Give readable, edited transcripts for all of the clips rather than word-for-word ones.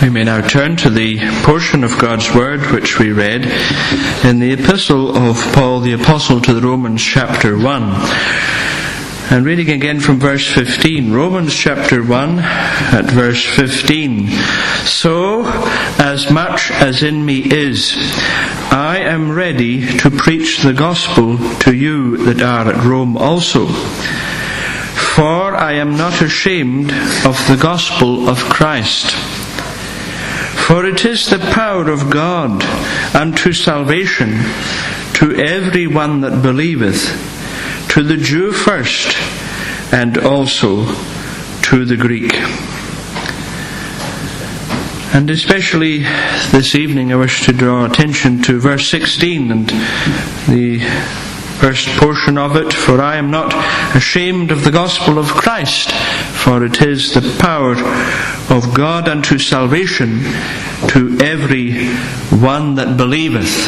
We may now turn to the portion of God's Word which we read in the Epistle of Paul the Apostle to the Romans chapter 1. And reading again from verse 15, Romans chapter 1 at verse 15. So, as much as in me is, I am ready to preach the gospel to you that are at Rome also. For I am not ashamed of the gospel of Christ. For it is the power of God unto salvation to every one that believeth, to the Jew first, and also to the Greek. And especially this evening I wish to draw attention to verse 16 and the first portion of it. For I am not ashamed of the gospel of Christ, for it is the power of God unto salvation to every one that believeth.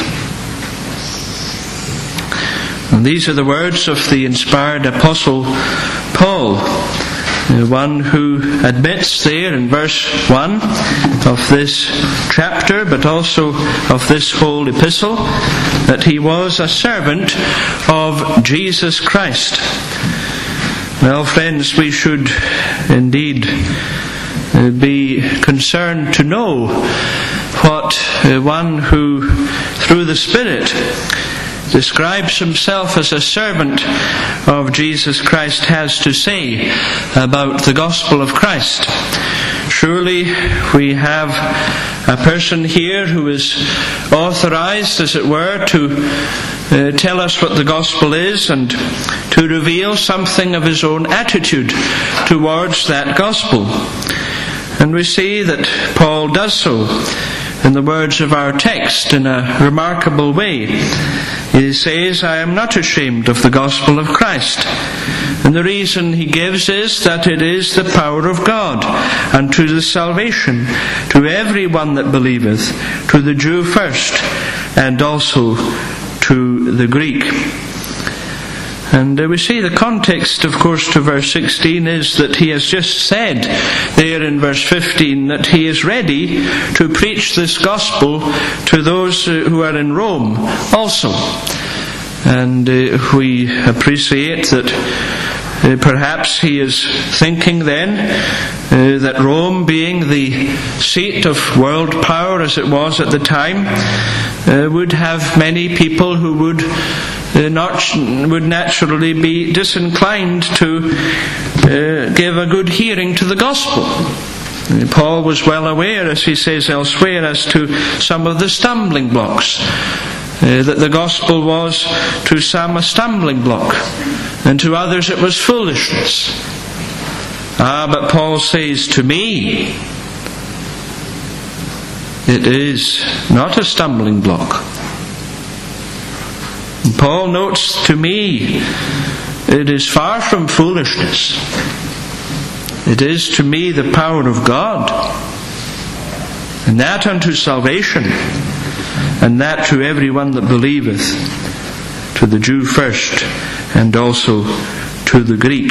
And these are the words of the inspired Apostle Paul, the one who admits there in verse 1 of this chapter, but also of this whole epistle, that he was a servant of Jesus Christ. Well, friends, we should indeed be concerned to know what one who, through the Spirit, describes himself as a servant of Jesus Christ has to say about the gospel of Christ. Surely we have a person here who is authorized, as it were, to tell us what the gospel is and to reveal something of his own attitude towards that gospel. And we see that Paul does so in the words of our text in a remarkable way. He says, I am not ashamed of the gospel of Christ. And the reason he gives is that it is the power of God unto the salvation to every one that believeth, to the Jew first, and also to the Greek. And we see the context, of course, to verse 16 is that he has just said there in verse 15 that he is ready to preach this gospel to those who are in Rome also. And we appreciate that perhaps he is thinking then that Rome, being the seat of world power as it was at the time, would have many people who would naturally be disinclined to give a good hearing to the gospel. Paul was well aware, as he says elsewhere, as to some of the stumbling blocks, that the gospel was to some a stumbling block, and to others it was foolishness. But Paul says, to me, it is not a stumbling block. Paul notes, to me, it is far from foolishness. It is to me the power of God, and that unto salvation, and that to every one that believeth, to the Jew first, and also to the Greek.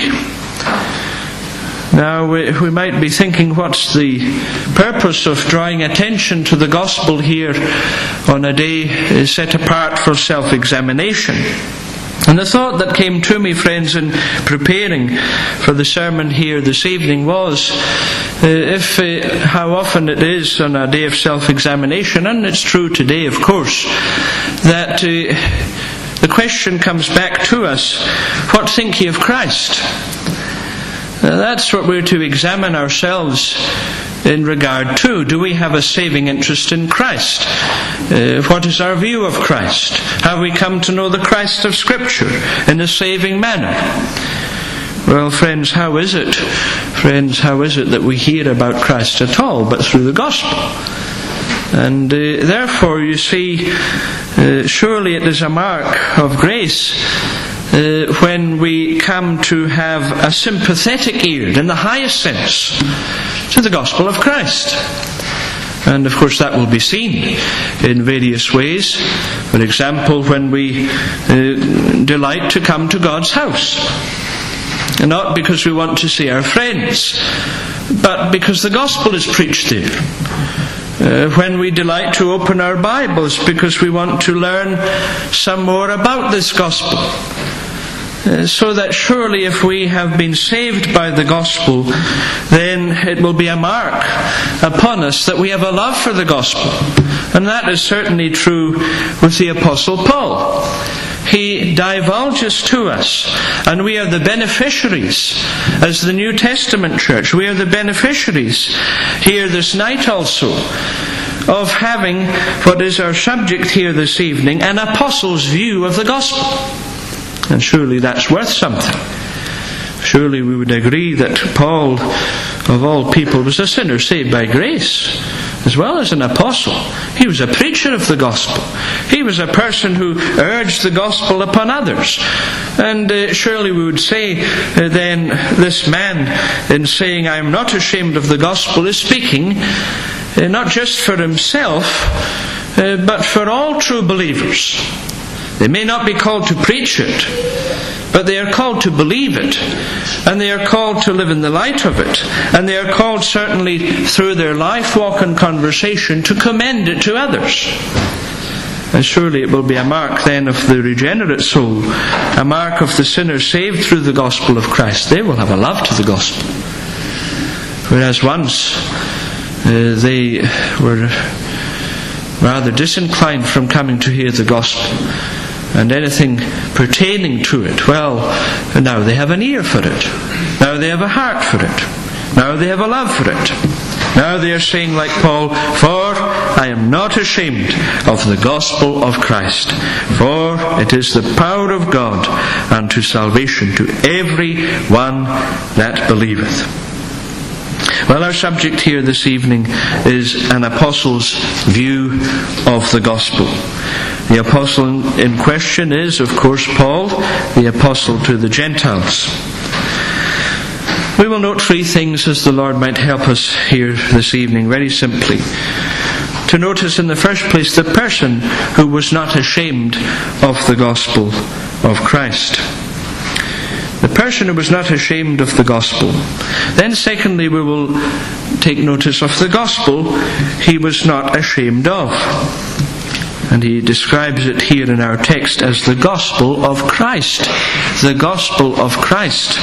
Now, we might be thinking, what's the purpose of drawing attention to the gospel here on a day set apart for self-examination? And the thought that came to me, friends, in preparing for the sermon here this evening was, how often it is on a day of self-examination, and it's true today, of course, that the question comes back to us, what think ye of Christ? That's what we're to examine ourselves in regard to. Do we have a saving interest in Christ? What is our view of Christ? Have we come to know the Christ of Scripture in a saving manner? Well, friends, how is it? Friends, how is it that we hear about Christ at all but through the gospel? And therefore, you see, surely it is a mark of grace when we come to have a sympathetic ear, in the highest sense, to the gospel of Christ. And of course that will be seen in various ways. For example, when we delight to come to God's house. And not because we want to see our friends, but because the gospel is preached there. When we delight to open our Bibles because we want to learn some more about this gospel. So that surely if we have been saved by the gospel, then it will be a mark upon us that we have a love for the gospel. And that is certainly true with the Apostle Paul. He divulges to us, and we are the beneficiaries as the New Testament church. We are the beneficiaries here this night also of having what is our subject here this evening, an apostle's view of the gospel. And surely that's worth something. Surely we would agree that Paul, of all people, was a sinner saved by grace, as well as an apostle. He was a preacher of the gospel. He was a person who urged the gospel upon others. And surely we would say then, this man, in saying, "I am not ashamed of the gospel," is speaking not just for himself, but for all true believers. They may not be called to preach it, but they are called to believe it, and they are called to live in the light of it, and they are called certainly through their life walk and conversation to commend it to others. And surely it will be a mark then of the regenerate soul, a mark of the sinner saved through the gospel of Christ. They will have a love to the gospel. Whereas once they were rather disinclined from coming to hear the gospel and anything pertaining to it, well, now they have an ear for it. Now they have a heart for it. Now they have a love for it. Now they are saying like Paul, "For I am not ashamed of the gospel of Christ, for it is the power of God unto salvation to every one that believeth." Well, our subject here this evening is an apostle's view of the gospel. The apostle in question is, of course, Paul, the apostle to the Gentiles. We will note three things as the Lord might help us here this evening, very simply. To notice in the first place the person who was not ashamed of the gospel of Christ. The person who was not ashamed of the gospel. Then secondly, we will take notice of the gospel he was not ashamed of. And he describes it here in our text as the gospel of Christ. The gospel of Christ.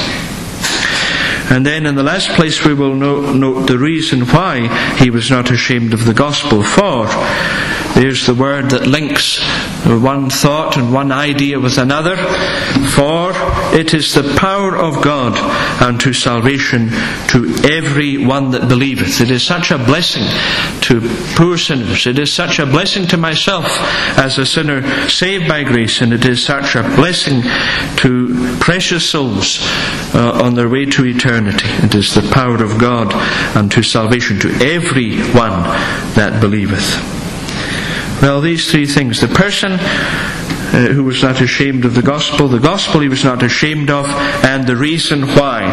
And then in the last place we will note the reason why he was not ashamed of the gospel. For there's the word that links one thought and one idea with another. For it is the power of God unto salvation to every one that believeth. It is such a blessing to poor sinners. It is such a blessing to myself as a sinner saved by grace. And it is such a blessing to precious souls on their way to eternity. It is the power of God unto salvation to every one that believeth. Well, these three things: the person who was not ashamed of the gospel he was not ashamed of, and the reason why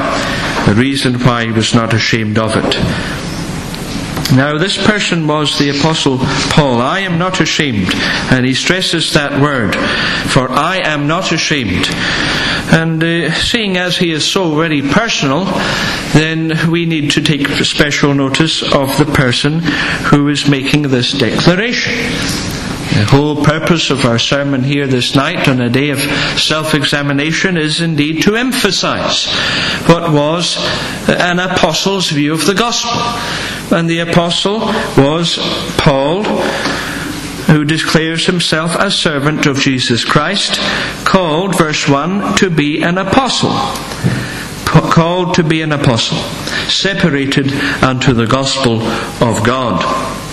he was not ashamed of it. Now, this person was the Apostle Paul. I am not ashamed. And he stresses that word, for I am not ashamed. And seeing as he is so very personal, then we need to take special notice of the person who is making this declaration. The whole purpose of our sermon here this night on a day of self-examination is indeed to emphasize what was an apostle's view of the gospel. And the apostle was Paul, who declares himself a servant of Jesus Christ, called, verse 1, to be an apostle. Called to be an apostle, separated unto the gospel of God.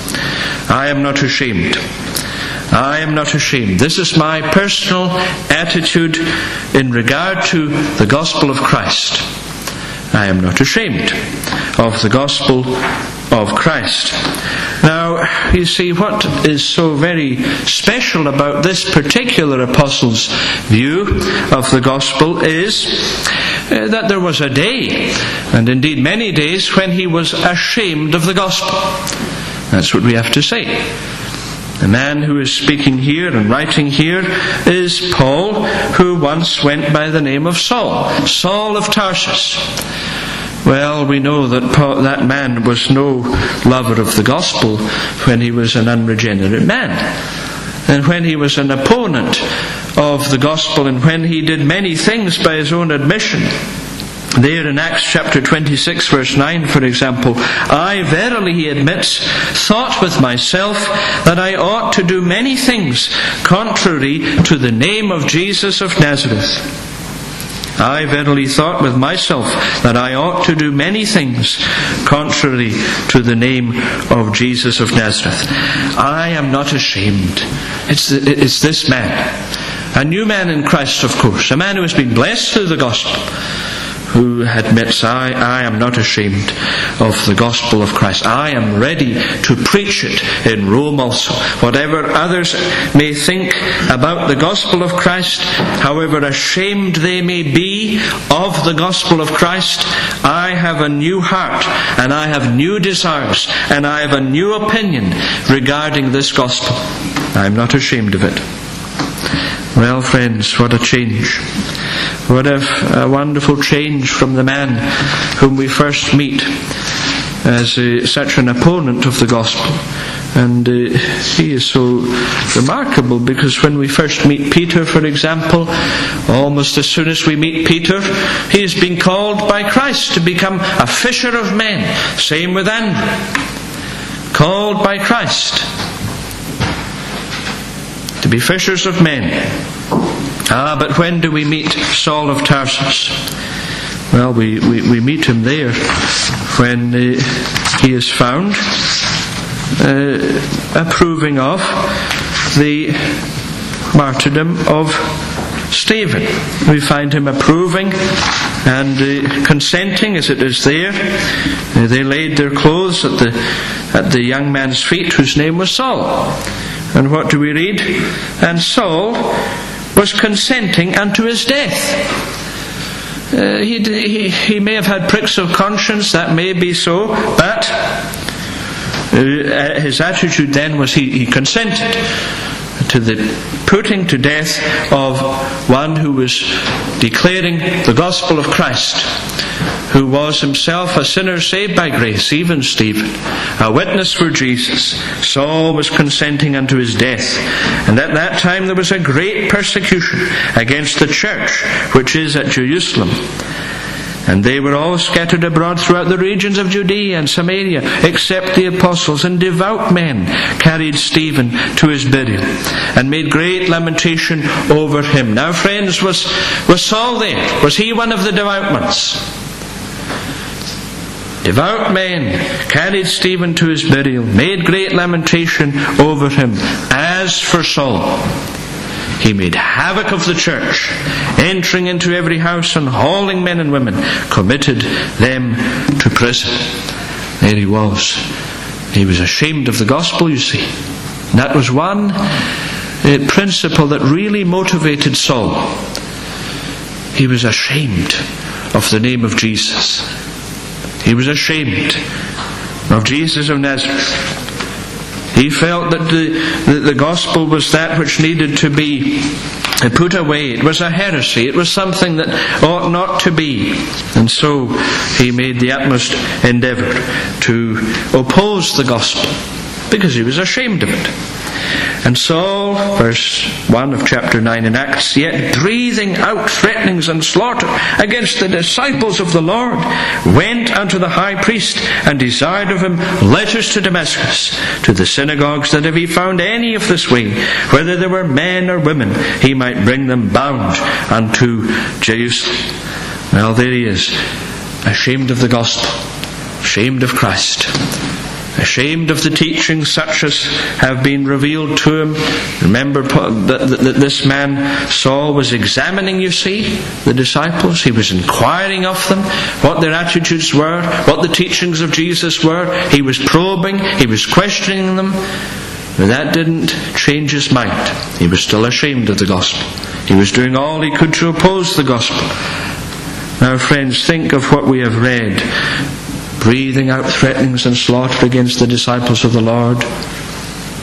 I am not ashamed. I am not ashamed. This is my personal attitude in regard to the gospel of Christ. I am not ashamed of the gospel of Christ. Now, you see, what is so very special about this particular apostle's view of the gospel is that there was a day, and indeed many days, when he was ashamed of the gospel. That's what we have to say. The man who is speaking here and writing here is Paul, who once went by the name of Saul, Saul of Tarsus. Well, we know that that man was no lover of the gospel when he was an unregenerate man, and when he was an opponent of the gospel, and when he did many things by his own admission. There in Acts chapter 26 verse 9, for example, I verily, he admits, thought with myself that I ought to do many things contrary to the name of Jesus of Nazareth. I verily thought with myself that I ought to do many things contrary to the name of Jesus of Nazareth. I am not ashamed. It's this man, a new man in Christ, of course, a man who has been blessed through the gospel, who admits, I am not ashamed of the gospel of Christ. I am ready to preach it in Rome also. Whatever others may think about the gospel of Christ, however ashamed they may be of the gospel of Christ, I have a new heart, and I have new desires, and I have a new opinion regarding this gospel. I am not ashamed of it. Well, friends, what a change. What a wonderful change from the man whom we first meet as such an opponent of the gospel. And he is so remarkable, because when we first meet Peter, for example, almost as soon as we meet Peter, he is being called by Christ to become a fisher of men. Same with Andrew. Called by Christ to be fishers of men. But when do we meet Saul of Tarsus? Well, we meet him there when he is found approving of the martyrdom of Stephen. We find him approving and consenting, as it is there. They laid their clothes at the young man's feet, whose name was Saul. And what do we read? And Saul was consenting unto his death. He may have had pricks of conscience, that may be so, but his attitude then was he consented to the putting to death of one who was declaring the gospel of Christ, who was himself a sinner saved by grace, even Stephen, a witness for Jesus. Saul was consenting unto his death. And at that time there was a great persecution against the church which is at Jerusalem. And they were all scattered abroad throughout the regions of Judea and Samaria, except the apostles, and devout men carried Stephen to his burial, and made great lamentation over him. Now, friends, was Saul there? Was he one of the devout ones? Devout men carried Stephen to his burial, made great lamentation over him. As for Saul, he made havoc of the church, entering into every house and hauling men and women, committed them to prison. There he was. He was ashamed of the gospel, you see. And that was one principle that really motivated Saul. He was ashamed of the name of Jesus. He was ashamed of Jesus of Nazareth. He felt that the gospel was that which needed to be put away. It was a heresy. It was something that ought not to be. And so he made the utmost endeavour to oppose the gospel, because he was ashamed of it. And Saul, verse 1 of chapter 9 in Acts, yet breathing out threatenings and slaughter against the disciples of the Lord, went unto the high priest and desired of him letters to Damascus, to the synagogues, that if he found any of this way, whether there were men or women, he might bring them bound unto Jerusalem. Well, there he is, ashamed of the gospel, ashamed of Christ, ashamed of the teachings such as have been revealed to him. Remember that this man Saul was examining, you see, the disciples. He was inquiring of them what their attitudes were, what the teachings of Jesus were. He was probing, he was questioning them. But that didn't change his mind. He was still ashamed of the gospel. He was doing all he could to oppose the gospel. Now, friends, think of what we have read. Breathing out threatenings and slaughter against the disciples of the Lord.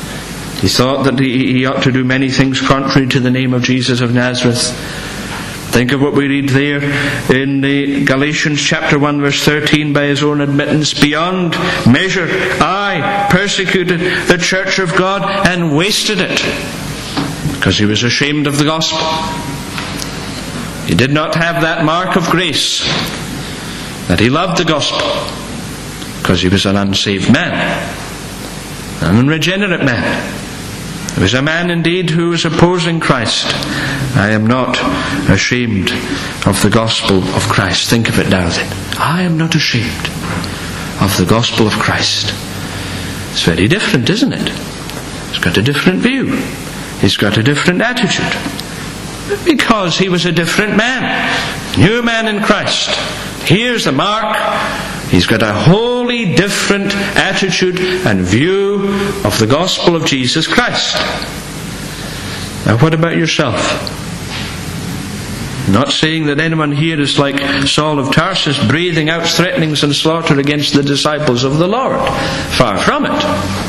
He thought that he ought to do many things contrary to the name of Jesus of Nazareth. Think of what we read there in Galatians chapter 1 verse 13, by his own admittance, beyond measure I persecuted the church of God and wasted it, because he was ashamed of the gospel. He did not have that mark of grace, that he loved the gospel, because he was an unsaved man, an unregenerate man. He was a man indeed who was opposing Christ. I am not ashamed of the gospel of Christ. Think of it now then. I am not ashamed of the gospel of Christ. It's very different, isn't it? He's got a different view. He's got a different attitude. Because he was a different man. New man in Christ. Here's the mark. He's got a wholly different attitude and view of the gospel of Jesus Christ. Now what about yourself? Not saying that anyone here is like Saul of Tarsus, breathing out threatenings and slaughter against the disciples of the Lord. Far from it.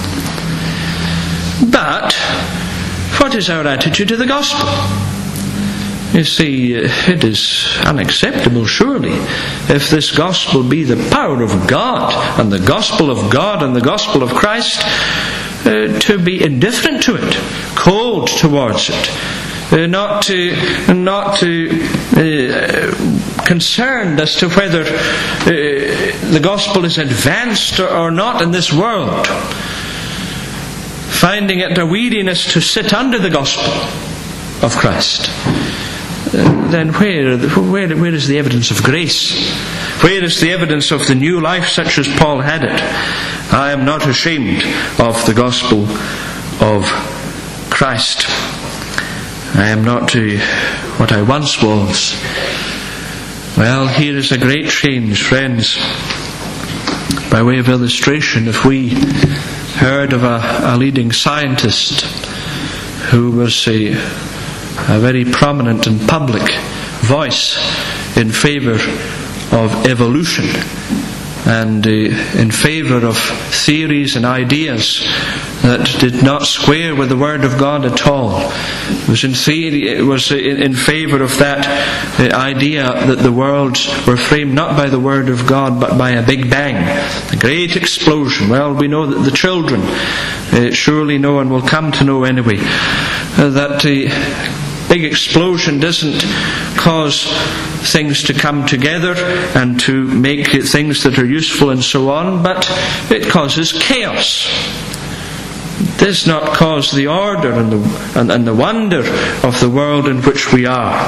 But what is our attitude to the gospel? You see, it is unacceptable, surely, if this gospel be the power of God, and the gospel of God and the gospel of Christ, to be indifferent to it, cold towards it, not concerned as to whether the gospel is advanced or not in this world, finding it a weariness to sit under the gospel of Christ. Then where is the evidence of grace? Where is the evidence of the new life such as Paul had it? I am not ashamed of the gospel of Christ. I am not what I once was. Well, here is a great change, friends. By way of illustration, if we heard of a leading scientist who was a very prominent and public voice in favour of evolution and in favour of theories and ideas that did not square with the Word of God at all. It was in favour of that idea that the worlds were framed not by the Word of God but by a Big Bang, a great explosion. Well, we know that the children surely know and will come to know anyway that big explosion doesn't cause things to come together and to make things that are useful and so on, but it causes chaos. It does not cause the order and the wonder of the world in which we are.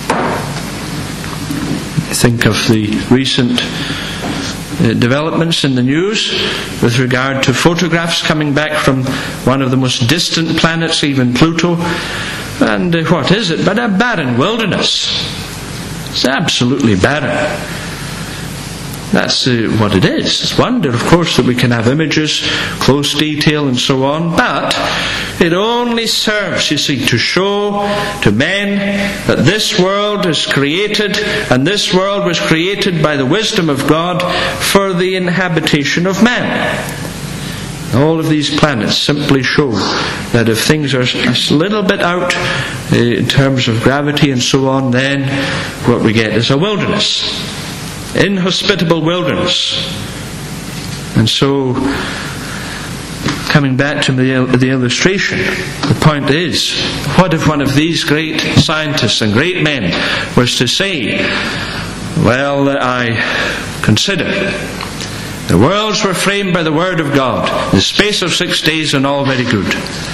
Think of the recent developments in the news with regard to photographs coming back from one of the most distant planets, even Pluto. And what is it but a barren wilderness? It's absolutely barren. That's what it is. It's wonder, of course, that we can have images, close detail and so on, but it only serves, you see, to show to men that this world is created, and this world was created by the wisdom of God for the inhabitation of man. All of these planets simply show that if things are a little bit out in terms of gravity and so on, then what we get is a wilderness. Inhospitable wilderness. And so, coming back to the illustration, the point is, what if one of these great scientists and great men was to say, well, I consider the worlds were framed by the Word of God in the space of 6 days, and all very good.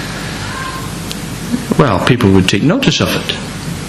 Well, people would take notice of it.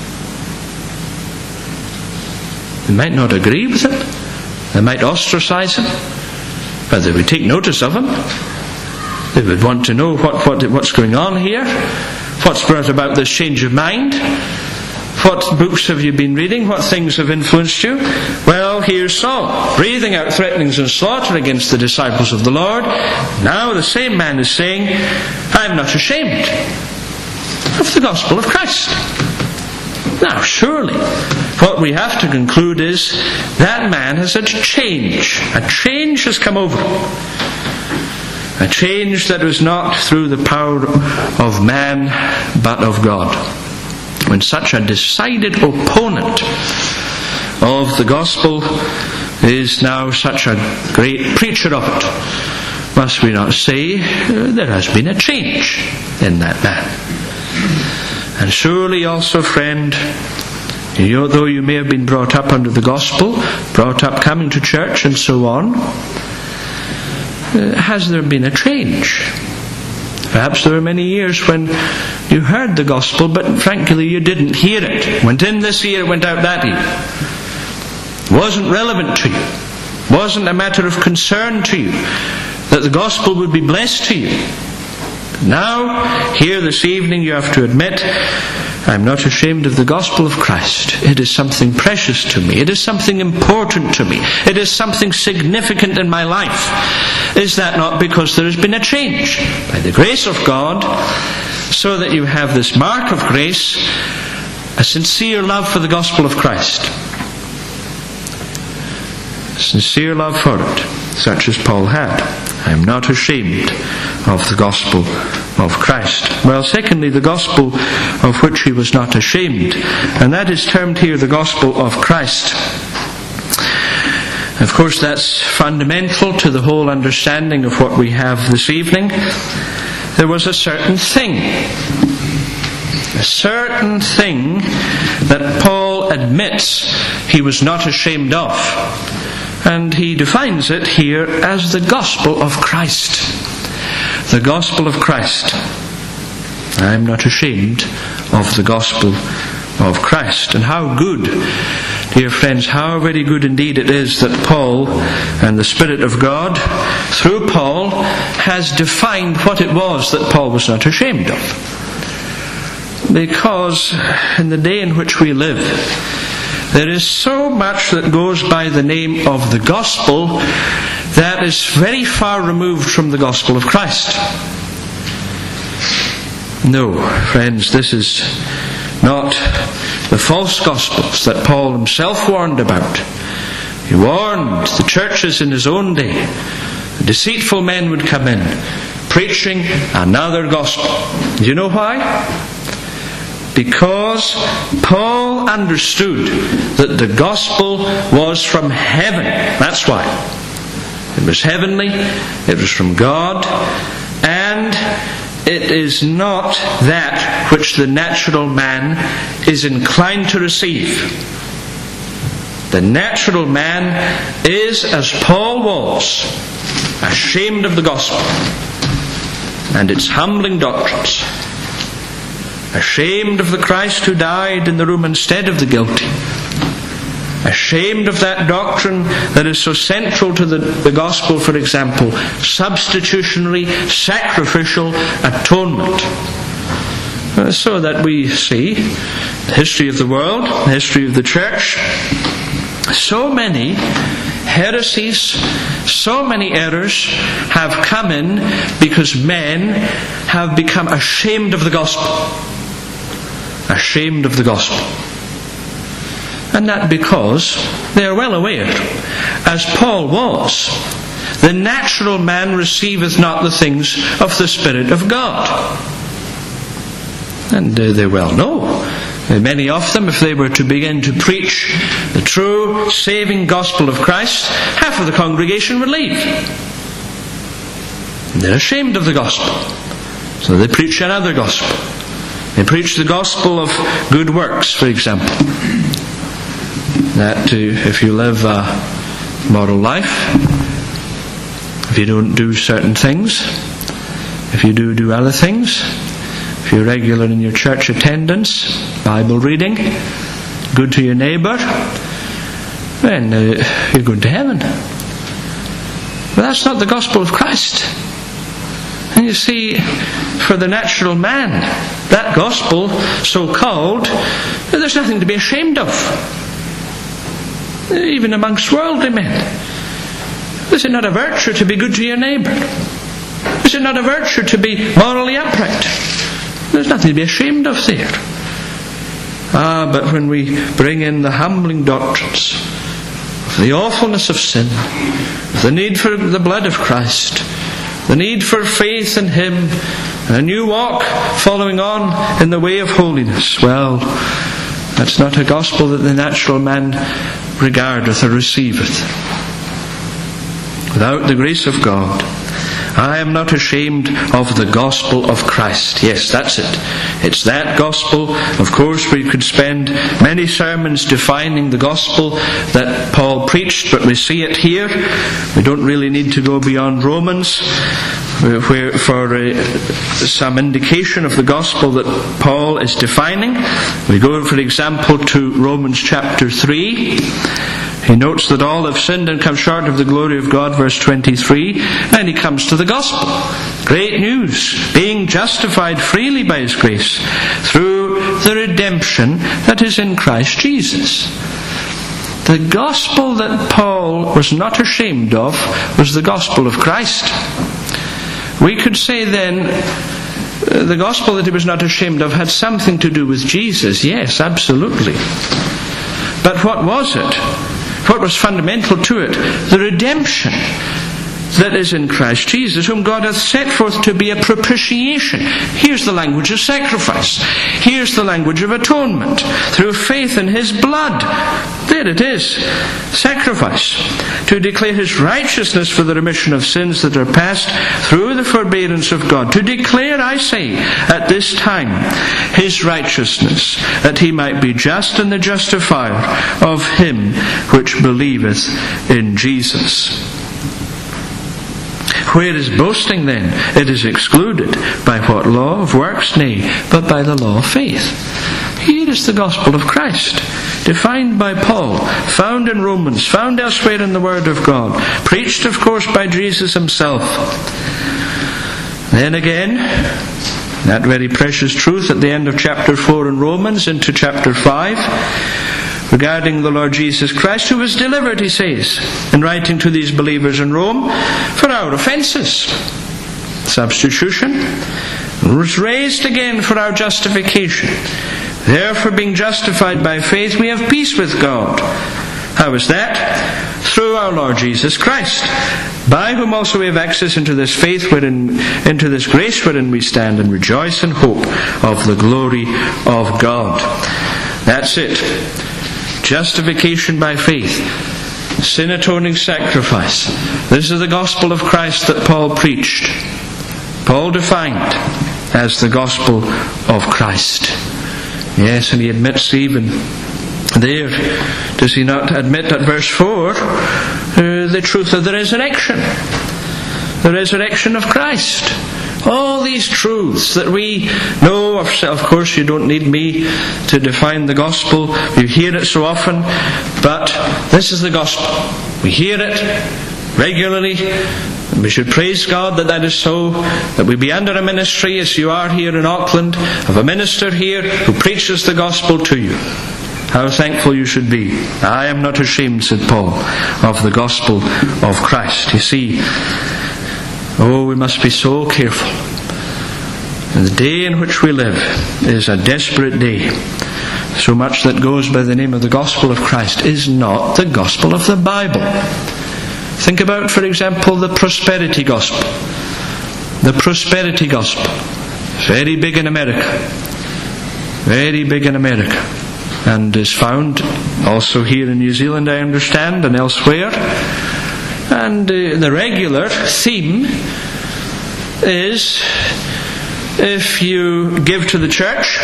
They might not agree with it. They might ostracize him. But they would take notice of him. They would want to know what's going on here. What's brought about this change of mind. What books have you been reading? What things have influenced you? Well, here's Saul, breathing out threatenings and slaughter against the disciples of the Lord. Now the same man is saying, I am not ashamed of the gospel of Christ. Now, surely, what we have to conclude is that man has had change. A change has come over him. A change that was not through the power of man, but of God. when such a decided opponent of the gospel is now such a great preacher of it, must we not say there has been a change in that man? And surely also, friend, though you may have been brought up under the gospel, brought up coming to church and so on, has there been a change? Perhaps there were many years when you heard the gospel, but frankly you didn't hear it. Went in this ear, went out that ear. Wasn't relevant to you. Wasn't a matter of concern to you that the gospel would be blessed to you. Now, here this evening, you have to admit, I'm not ashamed of the gospel of Christ. It is something precious to me. It is something important to me. It is something significant in my life. Is that not because there has been a change by the grace of God, so that you have this mark of grace, a sincere love for the gospel of Christ? A sincere love for it, such as Paul had. I am not ashamed of the gospel of Christ. Well, secondly, the gospel of which he was not ashamed, and that is termed here the gospel of Christ. Of course, that's fundamental to the whole understanding of what we have this evening. There was a certain thing that Paul admits he was not ashamed of. And he defines it here as the gospel of Christ. The gospel of Christ. I am not ashamed of the gospel of Christ. And how good, dear friends, how very good indeed it is that Paul and the Spirit of God, through Paul, has defined what it was that Paul was not ashamed of. Because in the day in which we live, there is so much that goes by the name of the gospel that is very far removed from the gospel of Christ. No, friends, this is not the false gospels that Paul himself warned about. He warned the churches in his own day. The deceitful men would come in, preaching another gospel. Do you know why? Because Paul understood that the gospel was from heaven. That's why. It was heavenly, it was from God, and it is not that which the natural man is inclined to receive. The natural man is, as Paul was, ashamed of the gospel and its humbling doctrines. Ashamed of the Christ who died in the room instead of the guilty. Ashamed of that doctrine that is so central to the gospel, for example, substitutionary, sacrificial atonement. So that we see the history of the world, the history of the church, so many heresies, so many errors have come in because men have become ashamed of the gospel. Ashamed of the gospel. And that because they are well aware, as Paul was, the natural man receiveth not the things of the Spirit of God. And they well know. Many of them, if they were to begin to preach the true saving gospel of Christ, half of the congregation would leave. And they're ashamed of the gospel. So they preach another gospel. They preach the gospel of good works, for example. That if you live a moral life, if you don't do certain things, if you do other things, if you're regular in your church attendance, Bible reading, good to your neighbour, then you're going to heaven. But that's not the gospel of Christ. And you see, for the natural man, that gospel, so-called, there's nothing to be ashamed of. Even amongst worldly men. Is it not a virtue to be good to your neighbour? Is it not a virtue to be morally upright? There's nothing to be ashamed of there. But when we bring in the humbling doctrines of the awfulness of sin, the need for the blood of Christ, the need for faith in Him, a new walk following on in the way of holiness. Well, that's not a gospel that the natural man regardeth or receiveth. Without the grace of God, I am not ashamed of the gospel of Christ. Yes, that's it. It's that gospel. Of course, we could spend many sermons defining the gospel that Paul preached, but we see it here. We don't really need to go beyond Romans for some indication of the gospel that Paul is defining. We go, for example, to Romans chapter 3. He notes that all have sinned and come short of the glory of God, verse 23, and he comes to the gospel. Great news, being justified freely by his grace through the redemption that is in Christ Jesus. The gospel that Paul was not ashamed of was the gospel of Christ. We could say then, the gospel that he was not ashamed of had something to do with Jesus. Yes, absolutely. But what was it? What was fundamental to it? The redemption that is in Christ Jesus, whom God hath set forth to be a propitiation. Here's the language of sacrifice. Here's the language of atonement. Through faith in his blood. There it is. Sacrifice. To declare his righteousness for the remission of sins that are past through the forbearance of God. To declare, I say, at this time, his righteousness, that he might be just and the justifier of him which believeth in Jesus. Where is boasting then? It is excluded. By what law of works? Nay, but by the law of faith. Here is the gospel of Christ, defined by Paul, found in Romans, found elsewhere in the Word of God, preached, of course, by Jesus himself. Then again, that very precious truth at the end of chapter 4 in Romans into chapter 5, regarding the Lord Jesus Christ, who was delivered, he says, in writing to these believers in Rome, for our offences. Substitution. Was raised again for our justification. Therefore, being justified by faith, we have peace with God. How is that? Through our Lord Jesus Christ, by whom also we have access into this faith, into this grace wherein we stand and rejoice in hope of the glory of God. That's it. Justification by faith. Sin atoning sacrifice. This is the gospel of Christ that Paul preached. Paul defined as the gospel of Christ. Yes, and he admits even there, does he not admit at verse 4, the truth of the resurrection. The resurrection of Christ. All these truths that we know of course, you don't need me to define the gospel. You hear it so often, but this is the gospel. We hear it regularly. We should praise God that is so, that we be under a ministry, as you are here in Auckland, of a minister here who preaches the gospel to you. How thankful you should be. I am not ashamed, said Paul, of the gospel of Christ. You see, we must be so careful. And the day in which we live is a desperate day. So much that goes by the name of the gospel of Christ is not the gospel of the Bible. Think about, for example, the prosperity gospel. The prosperity gospel. Very big in America. Very big in America. And is found also here in New Zealand, I understand, and elsewhere. And the regular theme is, if you give to the church,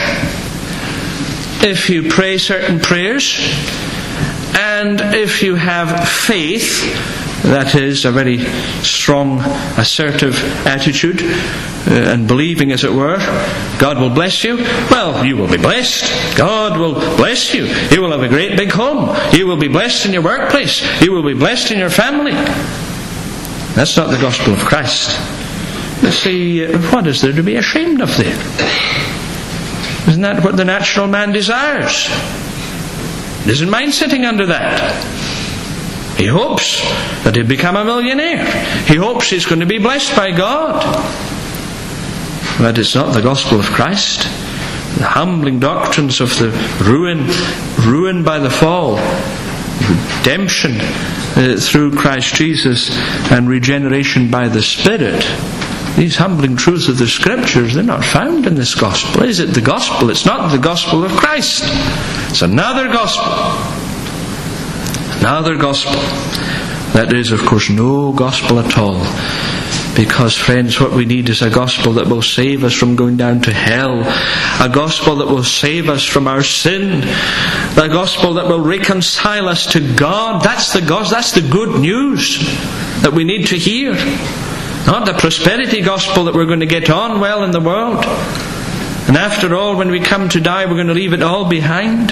if you pray certain prayers, and if you have faith, that is a very strong, assertive attitude, and believing, as it were, God will bless you. Well, you will be blessed. God will bless you. You will have a great big home. You will be blessed in your workplace. You will be blessed in your family. That's not the gospel of Christ. You see, what is there to be ashamed of there? Isn't that what the natural man desires? He doesn't mind sitting under that. He hopes that he'll become a millionaire. He hopes he's going to be blessed by God. But it's not the gospel of Christ. The humbling doctrines of the ruin by the fall, redemption through Christ Jesus, and regeneration by the Spirit. these humbling truths of the Scriptures, they're not found in this gospel. Is it the gospel? It's not the gospel of Christ. It's another gospel. Another gospel. That is, of course, no gospel at all. Because, friends, what we need is a gospel that will save us from going down to hell. A gospel that will save us from our sin. A gospel that will reconcile us to God. That's the gospel. That's the good news that we need to hear. Not the prosperity gospel that we're going to get on well in the world. And after all, when we come to die, we're going to leave it all behind.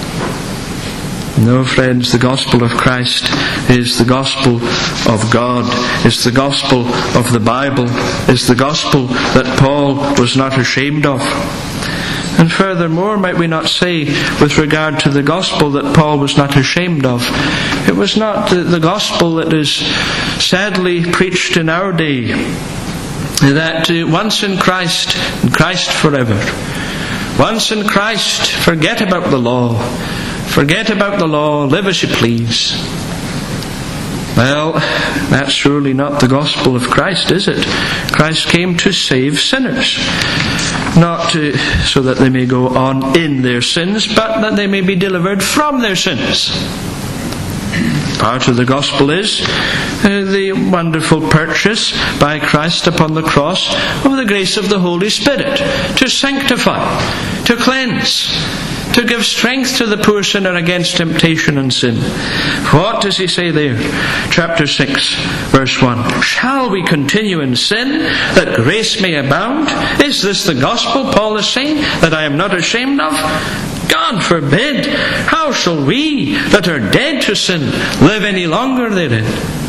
No, friends, the gospel of Christ is the gospel of God. It's the gospel of the Bible. It's the gospel that Paul was not ashamed of. And furthermore, might we not say, with regard to the gospel that Paul was not ashamed of, it was not the gospel that is sadly preached in our day, that once in Christ, and Christ forever. Once in Christ, forget about the law. Forget about the law, live as you please. Well, that's surely not the gospel of Christ, is it? Christ came to save sinners. Not so that they may go on in their sins, but that they may be delivered from their sins. Part of the gospel is the wonderful purchase by Christ upon the cross of the grace of the Holy Spirit to sanctify, to cleanse, to give strength to the poor sinner against temptation and sin. What does he say there? Chapter 6, verse 1. Shall we continue in sin that grace may abound? Is this the gospel Paul is saying that I am not ashamed of? God forbid! How shall we that are dead to sin live any longer therein?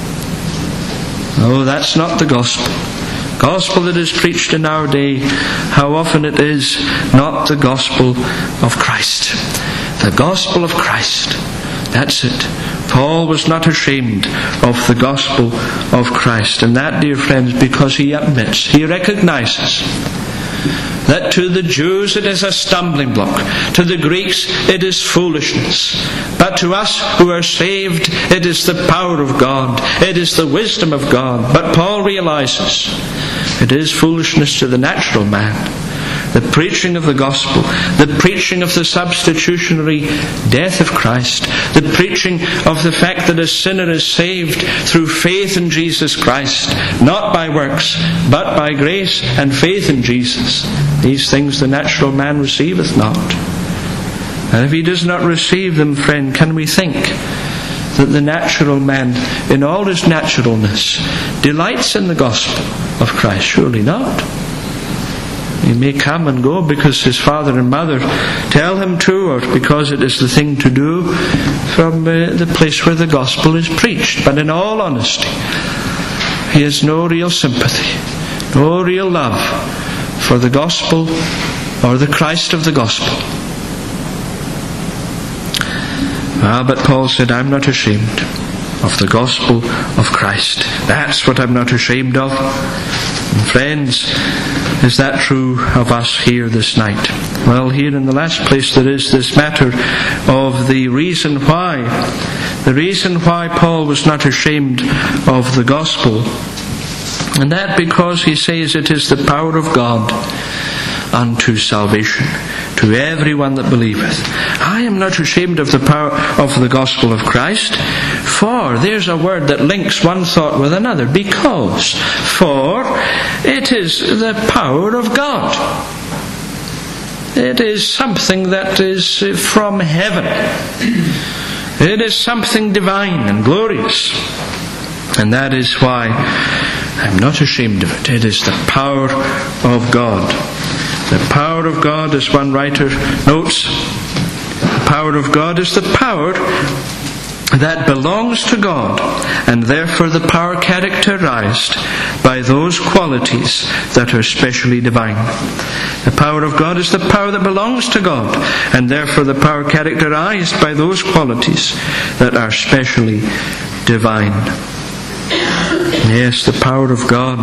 No, that's not the gospel. Gospel that is preached in our day, how often it is not the gospel of Christ. The gospel of Christ. That's it. Paul was not ashamed of the gospel of Christ. And that, dear friends, because he admits, he recognizes that to the Jews it is a stumbling block. To the Greeks it is foolishness. But to us who are saved, it is the power of God. It is the wisdom of God. But Paul realizes it is foolishness to the natural man. The preaching of the gospel, the preaching of the substitutionary death of Christ, the preaching of the fact that a sinner is saved through faith in Jesus Christ, not by works, but by grace and faith in Jesus. These things the natural man receiveth not. And if he does not receive them, friend, can we think that the natural man, in all his naturalness, delights in the gospel of Christ? Surely not. He may come and go because his father and mother tell him to, or because it is the thing to do from the place where the gospel is preached. But in all honesty, he has no real sympathy, no real love for the gospel or the Christ of the gospel. But Paul said, I'm not ashamed of the gospel of Christ. That's what I'm not ashamed of. And friends, is that true of us here this night? Well, here in the last place there is this matter of the reason why. The reason why Paul was not ashamed of the gospel. And that because he says it is the power of God unto salvation to everyone that believeth. I am not ashamed of the power of the gospel of Christ, for there's a word that links one thought with another. Because, for it is the power of God. It is something that is from heaven. It is something divine and glorious. And that is why I'm not ashamed of it. It is the power of God. The power of God, as one writer notes, the power of God is the power that belongs to God, and therefore the power characterized by those qualities that are specially divine. The power of God is the power that belongs to God, and therefore the power characterized by those qualities that are specially divine. Yes, the power of God.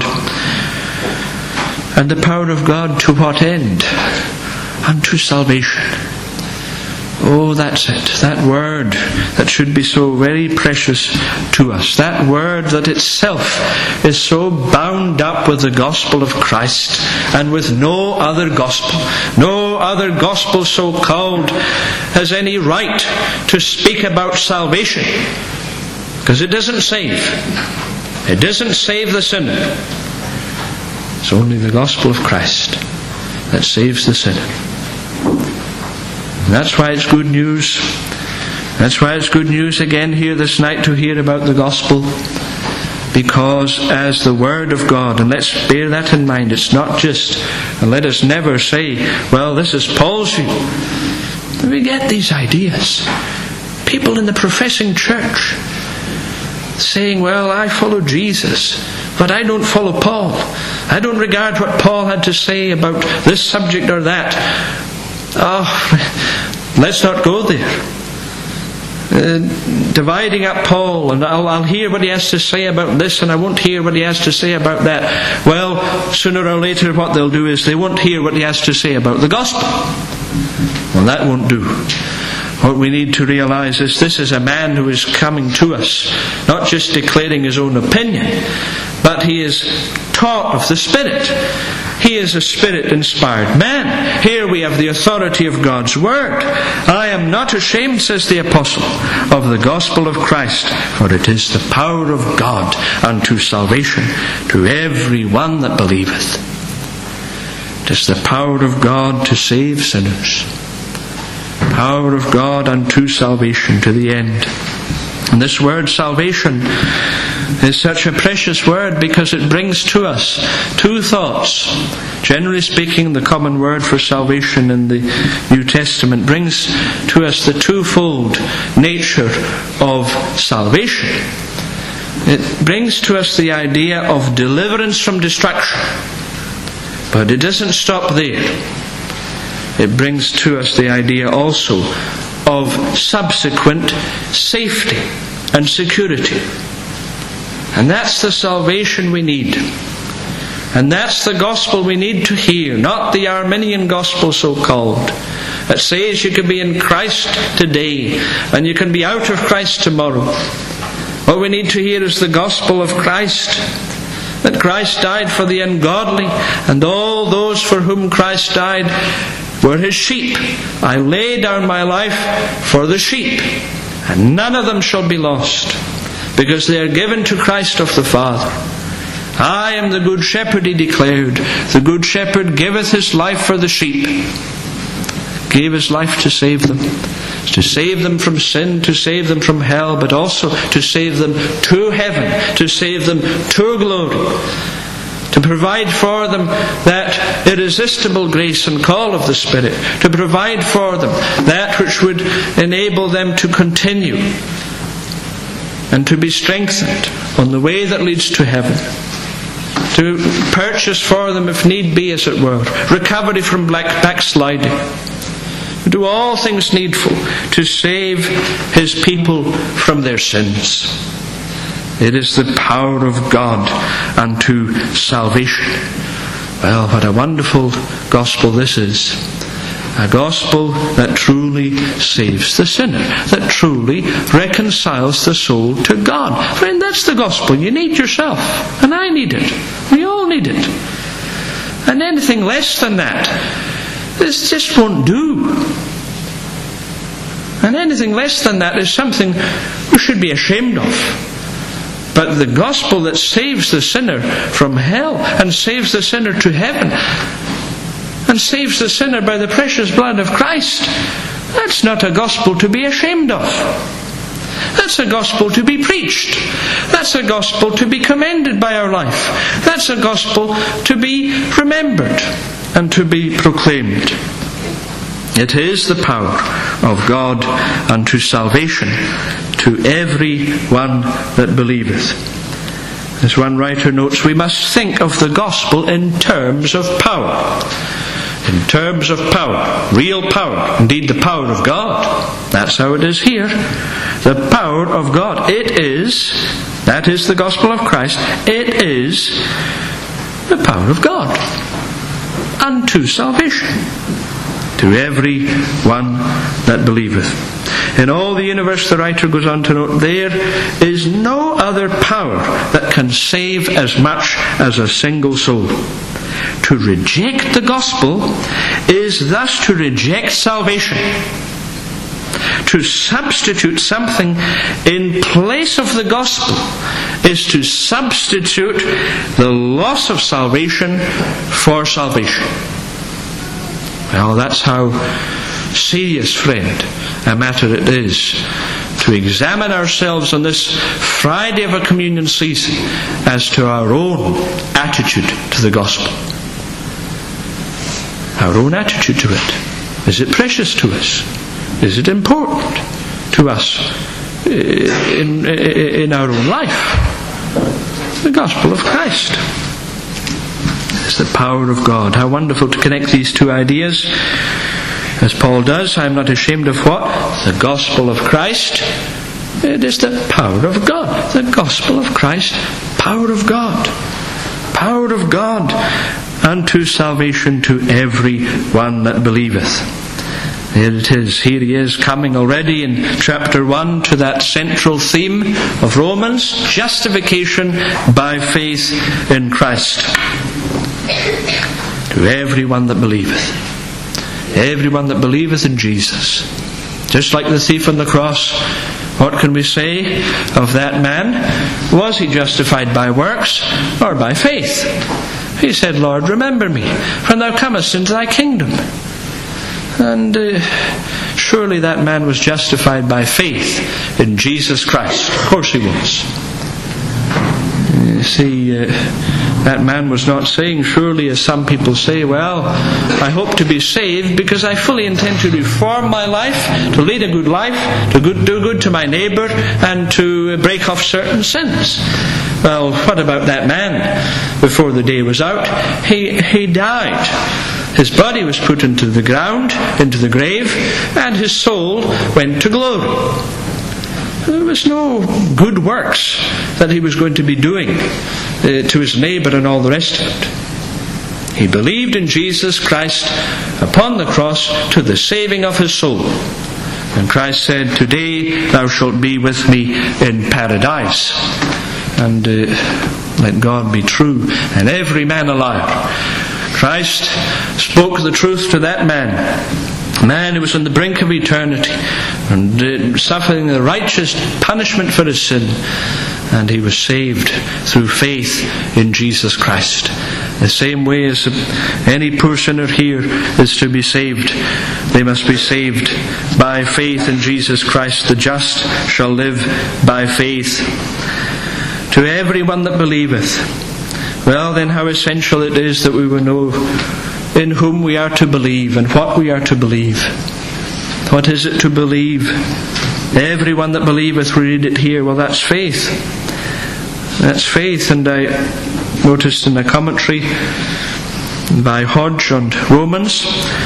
And the power of God to what end? Unto salvation. Oh, that's it. That word that should be so very precious to us. That word that itself is so bound up with the gospel of Christ and with no other gospel. No other gospel so called has any right to speak about salvation. Because it doesn't save. It doesn't save the sinner. It's only the gospel of Christ that saves the sinner. And that's why it's good news. That's why it's good news again here this night to hear about the gospel. Because as the Word of God, and let's bear that in mind, it's not just, and let us never say, well, this is Paul's view. We get these ideas. People in the professing church saying, well, I follow Jesus, but I don't follow Paul. I don't regard what Paul had to say about this subject or that. Oh, let's not go there. Dividing up Paul, and I'll hear what he has to say about this, and I won't hear what he has to say about that. Well, sooner or later what they'll do is they won't hear what he has to say about the gospel. Well, that won't do. What we need to realize is this is a man who is coming to us, not just declaring his own opinion, but he is taught of the Spirit. He is a Spirit-inspired man. Here we have the authority of God's Word. I am not ashamed, says the Apostle, of the gospel of Christ, for it is the power of God unto salvation to every one that believeth. It is the power of God to save sinners. Power of God unto salvation to the end. And this word salvation is such a precious word because it brings to us two thoughts. Generally speaking, the common word for salvation in the New Testament brings to us the twofold nature of salvation. It brings to us the idea of deliverance from destruction. But it doesn't stop there. It brings to us the idea also of subsequent safety and security. And that's the salvation we need. And that's the gospel we need to hear, not the Arminian gospel so-called, that says you can be in Christ today and you can be out of Christ tomorrow. What we need to hear is the gospel of Christ, that Christ died for the ungodly, and all those for whom Christ died were his sheep. I lay down my life for the sheep, and none of them shall be lost, because they are given to Christ of the Father. I am the good shepherd, he declared. The good shepherd giveth his life for the sheep. Gave his life to save them. To save them from sin, to save them from hell, but also to save them to heaven, to save them to glory. To provide for them that irresistible grace and call of the Spirit. To provide for them that which would enable them to continue and to be strengthened on the way that leads to heaven. To purchase for them, if need be, as it were, recovery from backsliding. To do all things needful to save his people from their sins. It is the power of God unto salvation. Well, what a wonderful gospel this is. A gospel that truly saves the sinner, that truly reconciles the soul to God. Friend, that's the gospel you need yourself, and I need it. We all need it. And anything less than that, this just won't do. And anything less than that is something we should be ashamed of. But the gospel that saves the sinner from hell and saves the sinner to heaven and saves the sinner by the precious blood of Christ, that's not a gospel to be ashamed of. That's a gospel to be preached. That's a gospel to be commended by our life. That's a gospel to be remembered and to be proclaimed. It is the power of God unto salvation to every one that believeth. As one writer notes, we must think of the gospel in terms of power. In terms of power, real power, indeed the power of God. That's how it is here. The power of God. That is the gospel of Christ. It is the power of God unto salvation to to every one that believeth. In all the universe, the writer goes on to note, there is no other power that can save as much as a single soul. To reject the gospel is thus to reject salvation. To substitute something in place of the gospel is to substitute the loss of salvation for salvation. Well, that's how serious, friend, a matter it is to examine ourselves on this Friday of a communion season as to our own attitude to the gospel. Our own attitude to it. Is it precious to us? Is it important to us in our own life? The gospel of Christ is the power of God. How wonderful to connect these two ideas. As Paul does, I am not ashamed of what? The gospel of Christ. It is the power of God. The gospel of Christ, power of God. Power of God unto salvation to every one that believeth. There it is. Here he is coming already in chapter 1 to that central theme of Romans, justification by faith in Christ. To every one that believeth. Everyone that believeth in Jesus. Just like the thief on the cross, what can we say of that man? Was he justified by works or by faith? He said, Lord, remember me when thou comest into thy kingdom. And surely that man was justified by faith in Jesus Christ. Of course he was. You see, that man was not saying, surely, as some people say, well, I hope to be saved because I fully intend to reform my life, to lead a good life, to do good to my neighbour, and to break off certain sins. Well, what about that man? Before the day was out, he died. His body was put into the ground, into the grave, and his soul went to glory. There was no good works that he was going to be doing to his neighbour and all the rest of it. He believed in Jesus Christ upon the cross to the saving of his soul. And Christ said, today thou shalt be with me in paradise. And let God be true and every man a liar. Christ spoke the truth to that man who was on the brink of eternity and suffering the righteous punishment for his sin, and he was saved through faith in Jesus Christ. The same way as any poor sinner here is to be saved, they must be saved by faith in Jesus Christ. The just shall live by faith. To everyone that believeth. Well, then, how essential it is that we will know in whom we are to believe and what we are to believe. What is it to believe? Everyone that believeth, we read it here. Well, that's faith. That's faith. And I noticed in a commentary by Hodge on Romans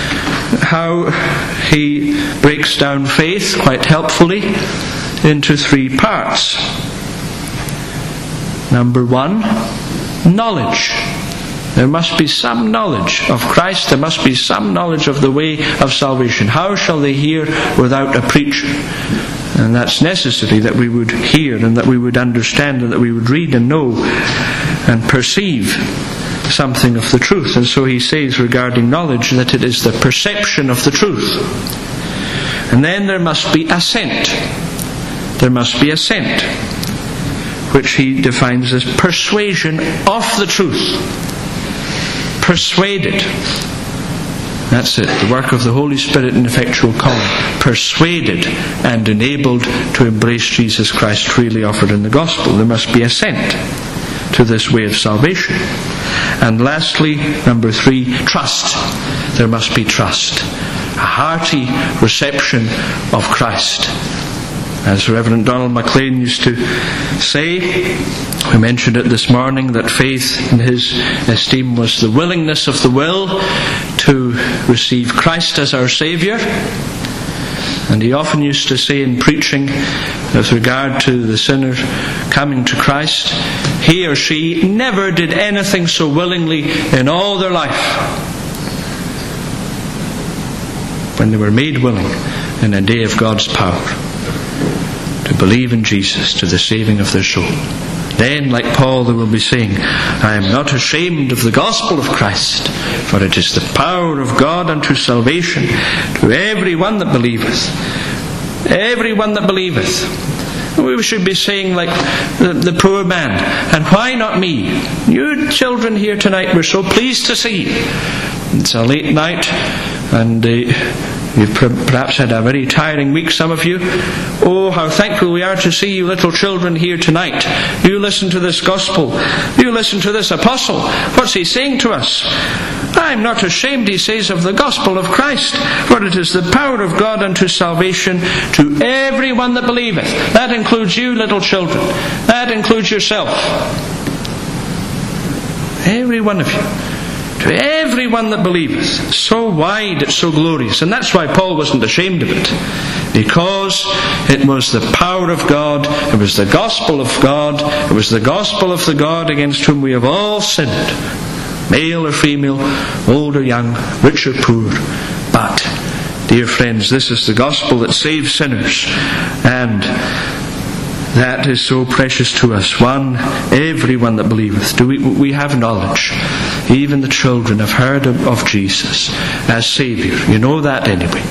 how he breaks down faith quite helpfully into 3 parts. Number 1, knowledge. There must be some knowledge of Christ. There must be some knowledge of the way of salvation. How shall they hear without a preacher? And that's necessary that we would hear and that we would understand and that we would read and know and perceive something of the truth. And so he says regarding knowledge that it is the perception of the truth. And then there must be assent. There must be assent, which he defines as persuasion of the truth. Persuaded. That's it. The work of the Holy Spirit in effectual calling. Persuaded and enabled to embrace Jesus Christ freely offered in the gospel. There must be assent to this way of salvation. And lastly, number 3, trust. There must be trust. A hearty reception of Christ. As Reverend Donald MacLean used to say, we mentioned it this morning, that faith in his esteem was the willingness of the will to receive Christ as our Saviour. And he often used to say in preaching with regard to the sinner coming to Christ, he or she never did anything so willingly in all their life. when they were made willing in a day of God's power to believe in Jesus to the saving of their soul. Then, like Paul, they will be saying, I am not ashamed of the gospel of Christ, for it is the power of God unto salvation to every one that believeth. Every one that believeth. We should be saying like the poor man, and why not me? You children here tonight, we're so pleased to see you. It's a late night, and you've perhaps had a very tiring week, some of you. Oh, how thankful we are to see you little children here tonight. You listen to this gospel. You listen to this apostle. What's he saying to us? I'm not ashamed, he says, of the gospel of Christ, for it is the power of God unto salvation to every one that believeth. That includes you little children. That includes yourself. Every one of you. To everyone that believeth. So wide, it's so glorious. And that's why Paul wasn't ashamed of it. Because it was the power of God, it was the gospel of God, it was the gospel of the God against whom we have all sinned. Male or female, old or young, rich or poor. But, dear friends, this is the gospel that saves sinners. And that is so precious to us. Everyone that believeth. We have knowledge. Even the children have heard of Jesus as Saviour. You know that anyway.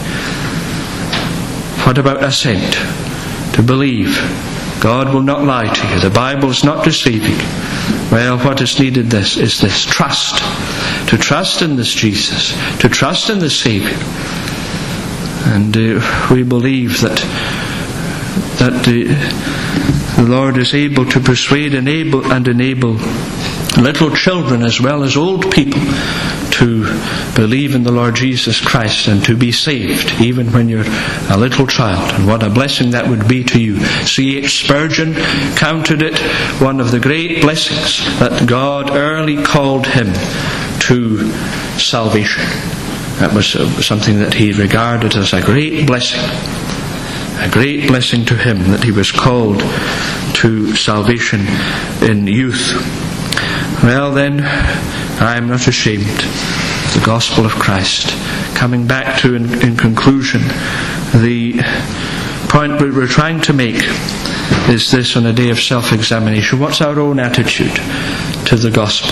What about assent? To believe. God will not lie to you. The Bible is not deceiving. Well, what is needed is this trust. To trust in this Jesus. To trust in the Saviour. And we believe that the Lord is able to persuade and enable little children as well as old people to believe in the Lord Jesus Christ and to be saved, even when you're a little child. And what a blessing that would be to you. C.H. Spurgeon counted it one of the great blessings that God early called him to salvation. That was something that he regarded as a great blessing. A great blessing to him that he was called to salvation in youth. Well then, I am not ashamed of the gospel of Christ. Coming back to, in conclusion, the point we're trying to make is this on a day of self-examination. What's our own attitude to the gospel?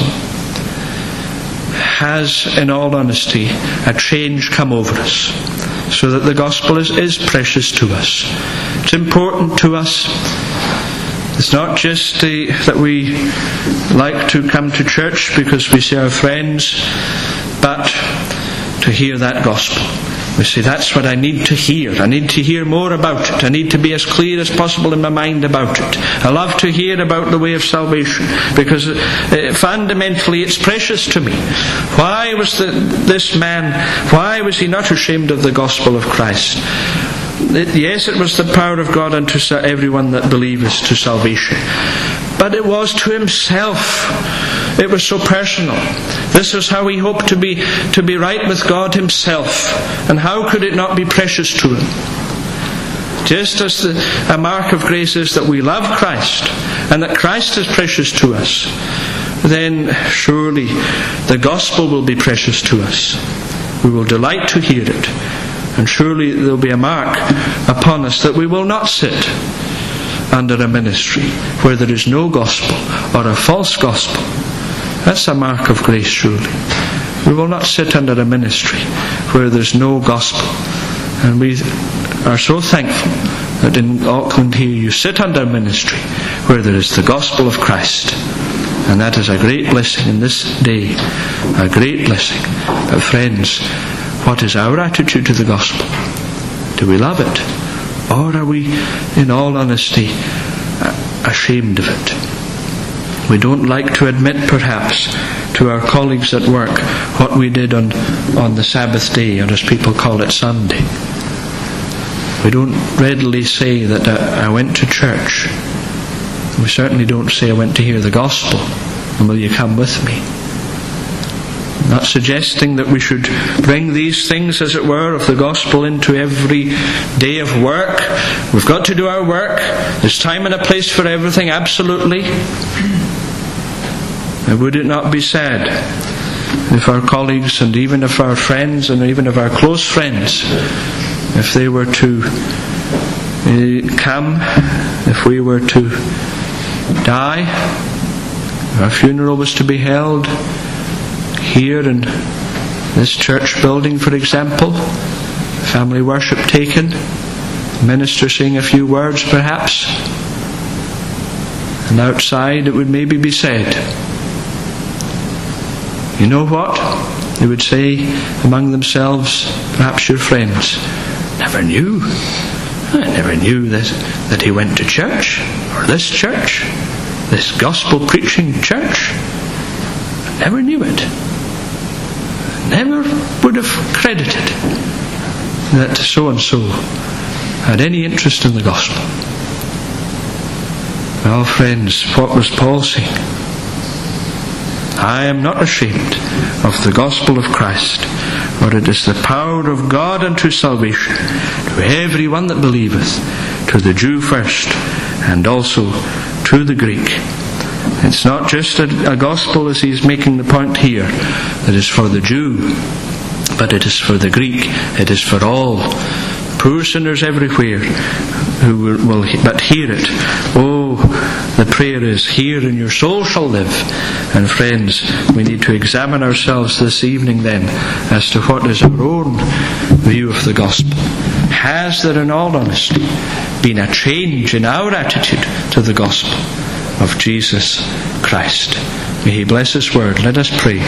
Has, in all honesty, a change come over us so that the gospel is precious to us? It's important to us. It's not just that we like to come to church because we see our friends, but to hear that gospel. We say, that's what I need to hear. I need to hear more about it. I need to be as clear as possible in my mind about it. I love to hear about the way of salvation because fundamentally it's precious to me. Why was this man, why was he not ashamed of the gospel of Christ? Yes, it was the power of God unto everyone that believeth to salvation. But it was to himself. It was so personal. This is how he hoped to be right with God himself. And how could it not be precious to him? Just as a mark of grace is that we love Christ and that Christ is precious to us, then surely the gospel will be precious to us. We will delight to hear it. And surely there will be a mark upon us that we will not sit under a ministry where there is no gospel or a false gospel. That's a mark of grace, surely. We will not sit under a ministry where there's no gospel. And we are so thankful that in Auckland here you sit under a ministry where there is the gospel of Christ. And that is a great blessing in this day. A great blessing. But friends, what is our attitude to the gospel? Do we love it? Or are we, in all honesty, ashamed of it? We don't like to admit, perhaps, to our colleagues at work what we did on the Sabbath day, or as people call it, Sunday. We don't readily say that I went to church. We certainly don't say I went to hear the gospel, and will you come with me? I'm not suggesting that we should bring these things, as it were, of the gospel into every day of work. We've got to do our work. There's time and a place for everything, absolutely. And would it not be sad if our colleagues and even if our friends and even if our close friends, if they were to come, if we were to die, our funeral was to be held here in this church building, for example, family worship taken, minister saying a few words perhaps, and outside it would maybe be said, you know what? They would say among themselves, perhaps your friends, I never knew that he went to church, or this gospel preaching church. I never knew it. I never would have credited that so and so had any interest in the gospel. Well, friends, what was Paul saying? I am not ashamed of the gospel of Christ, for it is the power of God unto salvation to every one that believeth, to the Jew first, and also to the Greek. It's not just a gospel, as he's making the point here, that is for the Jew, but it is for the Greek. It is for all poor sinners everywhere who will but hear it. Oh, the prayer is, hear and your soul shall live. And friends, we need to examine ourselves this evening then as to what is our own view of the gospel. Has there in all honesty been a change in our attitude to the gospel of Jesus Christ? May he bless his word. Let us pray.